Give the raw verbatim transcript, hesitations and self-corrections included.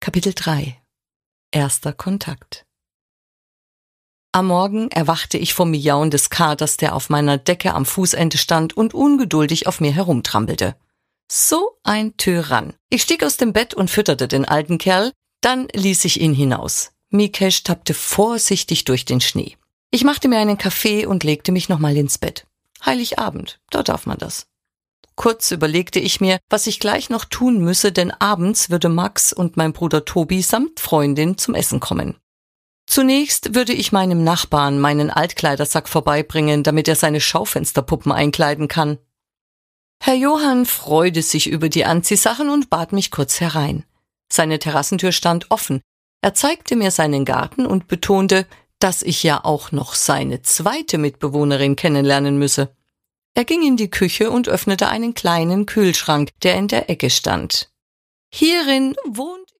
Kapitel drei. Erster Kontakt. Am Morgen erwachte ich vom Miauen des Katers, der auf meiner Decke am Fußende stand und ungeduldig auf mir herumtrampelte. So ein Tyrann. Ich stieg aus dem Bett und fütterte den alten Kerl, dann ließ ich ihn hinaus. Mikesh tappte vorsichtig durch den Schnee. Ich machte mir einen Kaffee und legte mich nochmal ins Bett. Heiligabend, da darf man das. Kurz überlegte ich mir, was ich gleich noch tun müsse, denn abends würde Max und mein Bruder Tobi samt Freundin zum Essen kommen. Zunächst würde ich meinem Nachbarn meinen Altkleidersack vorbeibringen, damit er seine Schaufensterpuppen einkleiden kann. Herr Johann freute sich über die Anziehsachen und bat mich kurz herein. Seine Terrassentür stand offen. Er zeigte mir seinen Garten und betonte, dass ich ja auch noch seine zweite Mitbewohnerin kennenlernen müsse. Er ging in die Küche und öffnete einen kleinen Kühlschrank, der in der Ecke stand. Hierin wohnt